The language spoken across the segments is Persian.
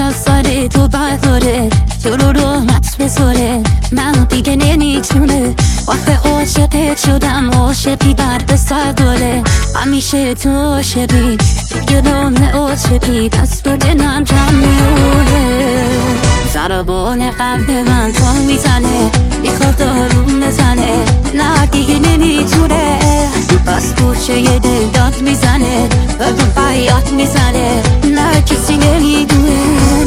دست از سر تو برداره، تو رو مت بذاره، من دیگه نمیتونه. آخه عاشقت شدم، عاشقی بر سر داره، همیشه تو عاشقی، گلوم عاشقی، دست و دلم جمع میونه. ضربان قلب من تو میزنه، میخواد دارون بزنه، نه دیگه نمیتونه. بس گوشه یه دل داد میزنه، بگو فریاد میزنه، نه کسی نمیدونه.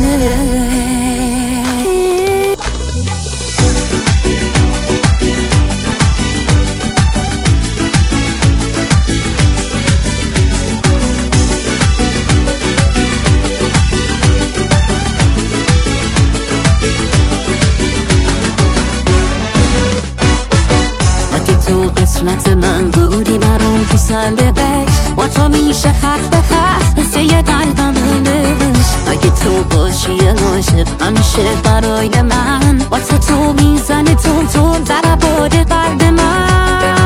تو قسمت من بودی برام تو سر ببش، با تو میشه خط به خط مثل یه قلبم ببش. اگه تو باشی یه عاشق همیشه برای من، با تو میزنه تو ضربات قلب من.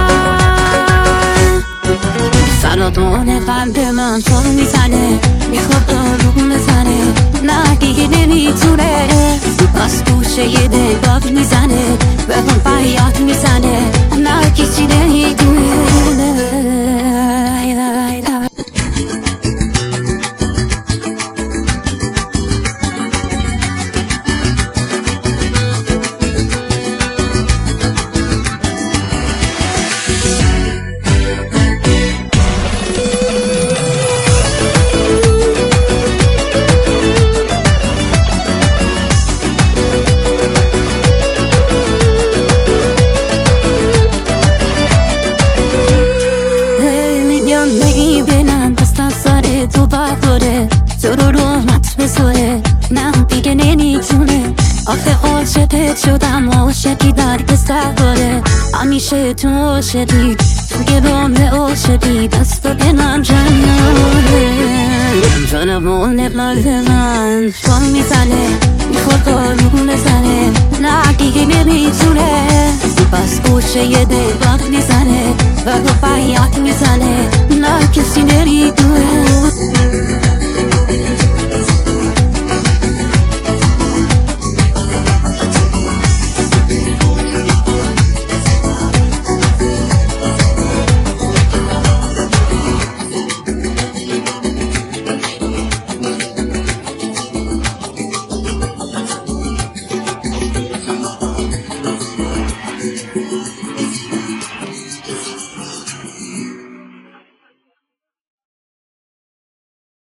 ضربان قلب من تو میزنه، میخواد آروم بزنه، نه دیگه نمیتونه. بس گوشه یه دل داد میزنه، به اون فریاد میزنه، نه کسی نمیدونه. نمیبینم دست از سر تو برداره، تو رو مت بذاره، نه دیگه نمیتونه. آخه عاشقت شدم، عاشقی در سر داره، همیشه تو عاشقی، تو گلوم عاشقی، دست و دلم جمع میونه. ضربان قلب من تو میزنه، میخواد آروم بزنه، نه دیگه نمیتونه. بس گوشه یه دل داد میزنه، و فریاد میزنه، نه کسی نمیدونه.